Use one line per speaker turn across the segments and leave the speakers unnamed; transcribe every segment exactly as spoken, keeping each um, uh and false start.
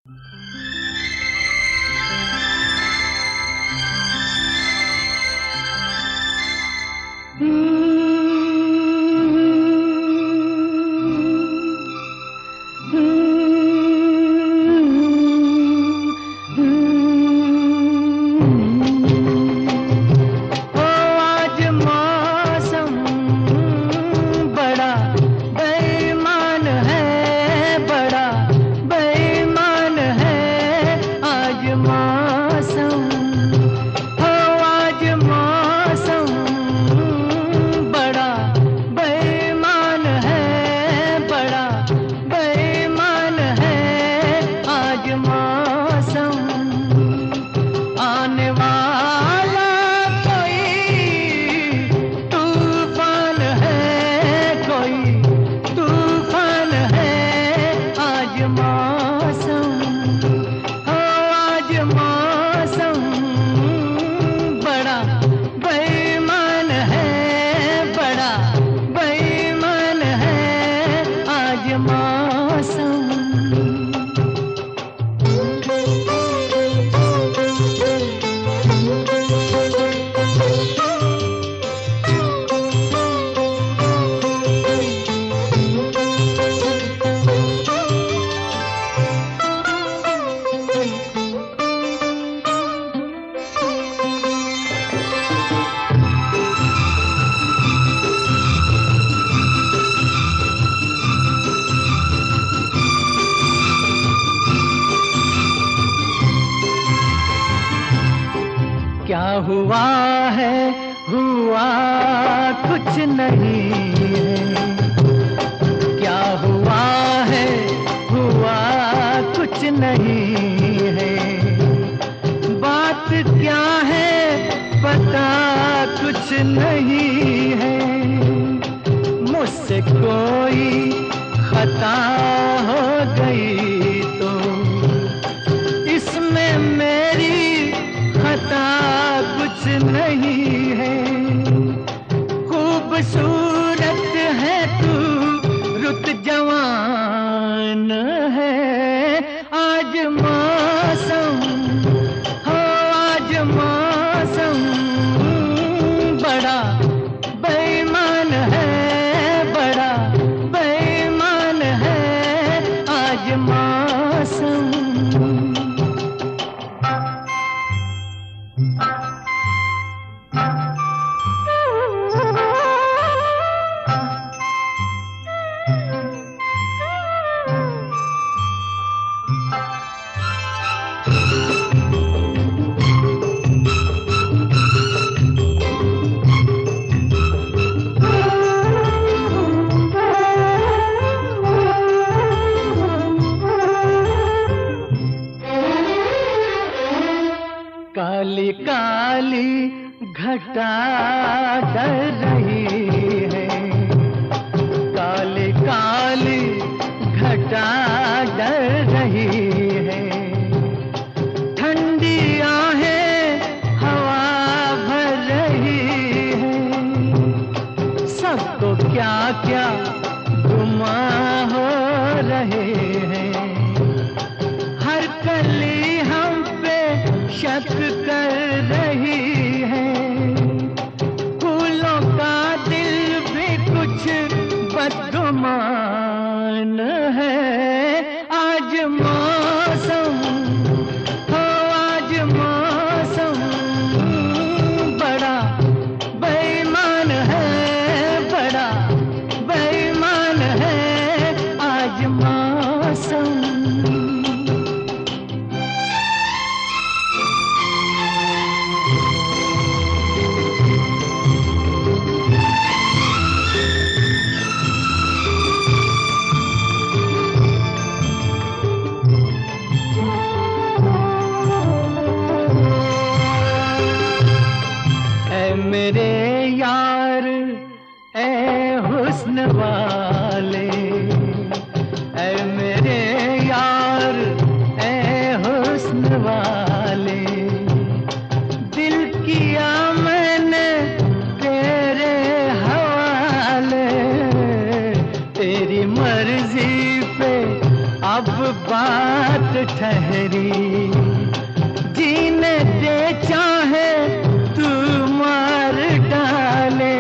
क्या हुआ है, हुआ कुछ नहीं है। क्या हुआ है, हुआ कुछ नहीं है। बात क्या है पता कुछ नहीं है। मुझसे कोई खता हो गई तो इसमें मेरी खता कुछ नहीं है। खूबसूरत है तू, रुत जवान है। आज मौसम हो, आज मौसम बड़ा बेईमान है, बड़ा बेईमान है आज मौसम। काली काली घटा डर रही है। काली काली घटा डर रही है। ठंडी आहें हवा भर रही है। सबको क्या क्या गुमा हो रहे हैं। हर कली हम पे शक कर रही है। फूलों का दिल भी कुछ बदगुमान है। आज मौसम हो, आज मौसम बड़ा बेईमान है, बड़ा बेईमान है आज मौसम। मेरे यार ए हुस्न वाले, ए मेरे यार ए हुस्न वाले। दिल किया मैंने तेरे हवाले। तेरी मर्जी पे अब बात रात ठहरी, जीने दे चाहे तू मार डाले,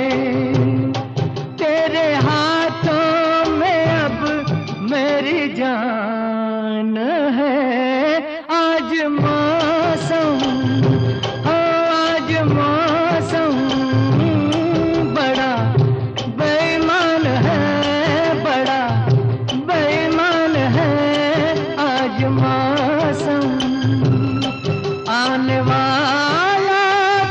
तेरे हाथों में अब मेरी जान है। आज मौसम हो, आज मौसम बड़ा बेईमान है, बड़ा बेईमान है आज मौसम। आने वाला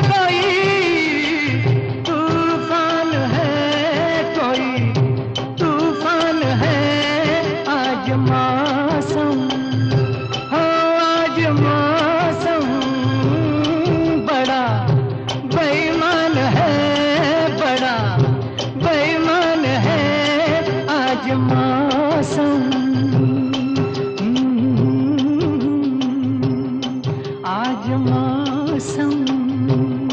कोई तूफान है, कोई तूफान है आज मौसम हो, आज मौसम बड़ा बेईमान है, बड़ा बेईमान है आज मौसम। आज मौसम